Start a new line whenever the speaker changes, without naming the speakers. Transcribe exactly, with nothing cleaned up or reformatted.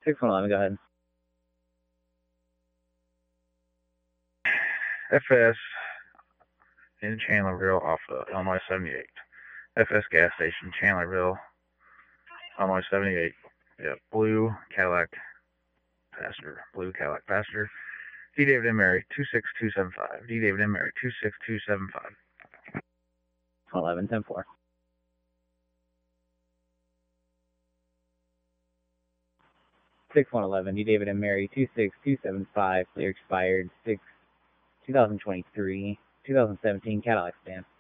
six one one, go ahead.
F S in Chandlerville off of Illinois seventy-eight. F S gas station, Chandlerville, Illinois seventy-eight. Yep, blue Cadillac Passenger. Blue Cadillac Passenger. D. David M. Mary, two six two seven five. D. David M. Mary, two six two seven five.
eleven ten four. six one one, D. David M. Mary, two six two seven five. Clear expired six two thousand twenty-three. two thousand seventeen Cadillac Stan.